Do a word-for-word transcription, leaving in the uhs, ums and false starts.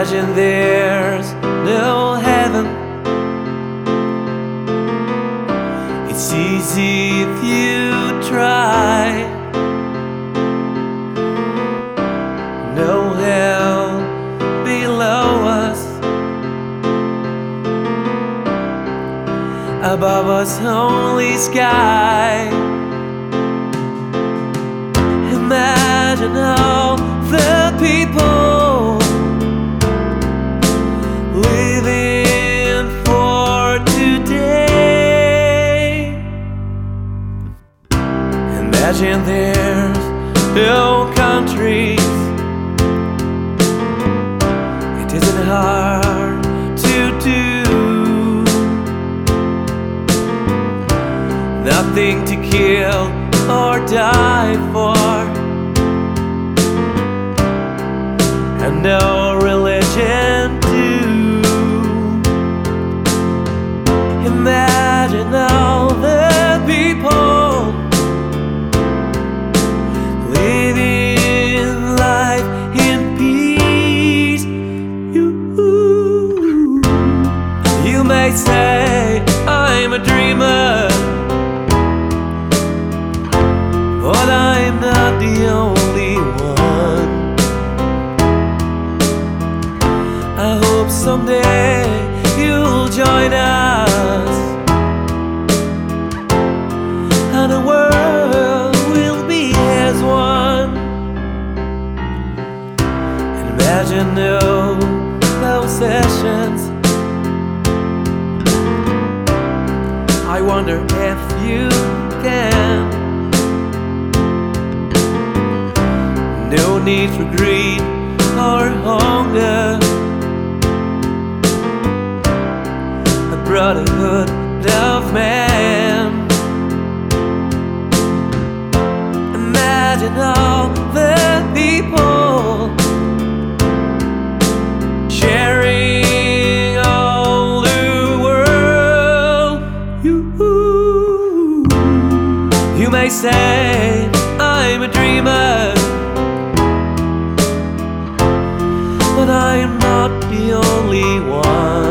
Imagine there's no heaven. It's easy if you try. No hell below us, above us only sky. Imagine all the people living for today. Imagine there's no countries. It isn't hard to do. Nothing to kill or die for, and no religion too. Imagine all the people living life in peace. You, you may say I'm a dreamer, but I'm not the only one. I hope someday you'll join us, and the world will be as one. Imagine no possessions. I wonder if you can. No need for greed or hunger, a brotherhood of man. Imagine all the people sharing all the world. You, you may say I'm a dreamer, but I'm not the only one.